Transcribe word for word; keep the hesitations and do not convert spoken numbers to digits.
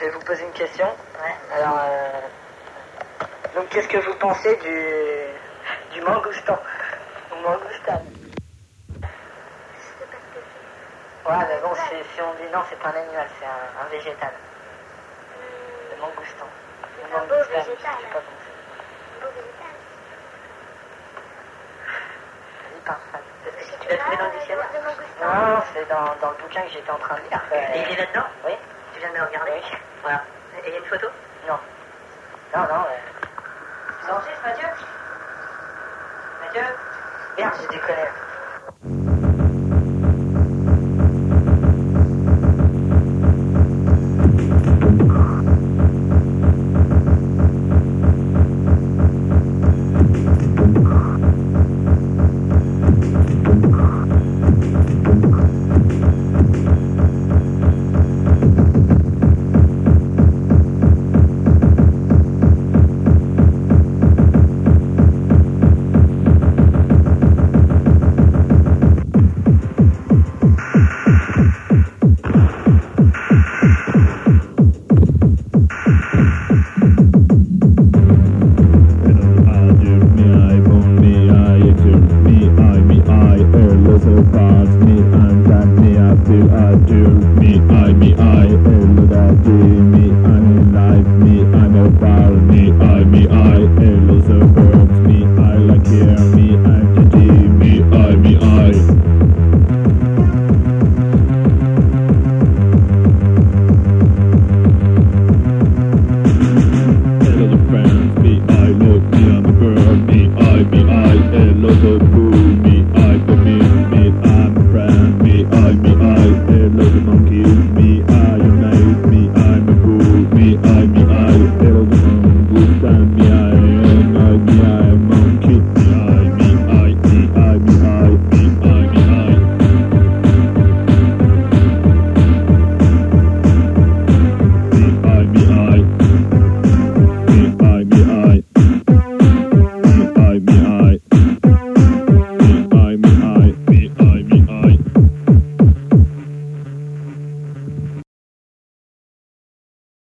vais vous poser une question. Ouais. Alors, euh, donc qu'est-ce que vous pensez du, du mangoustan ou mangoustan? Ouais, mais bon, si, si on dit non, c'est pas un animal, c'est un, un végétal. Le mangoustan. C'est Le un beau mangoustan, végétal. je sais pas comment c'est. Un beau végétal. Vas-y, parle, Fred. Parce que tu l'as trouvé dans le dictionnaire. Le mangoustan. Non, c'est dans, dans le bouquin que j'étais en train de lire. Et il est là-dedans? Oui. Tu viens de le regarder? Oui. Voilà. Et il y a une photo? Non. Non, non. Euh... Tu enregistres, Mathieu? Mathieu? Merde, j'ai déconné.